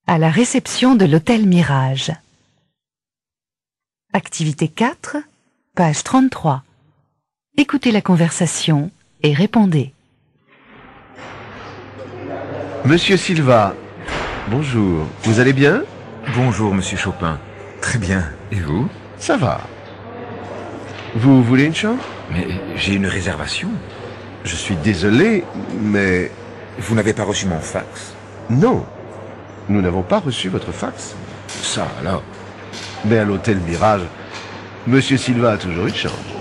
À la réception de l'hôtel Mirage. Activité 4, page 33. Écoutez la conversation et répondez. Monsieur Silva, bonjour, vous allez bien? Bonjour, monsieur Chopin. Très bien. Et vous? Ça va. Vous voulez une chambre? Mais j'ai une réservation. Je suis désolé, mais... Vous n'avez pas reçu mon fax? Non, nous n'avons pas reçu votre fax. Ça, alors. Mais à l'hôtel Mirage, Monsieur Silva a toujours une chambre.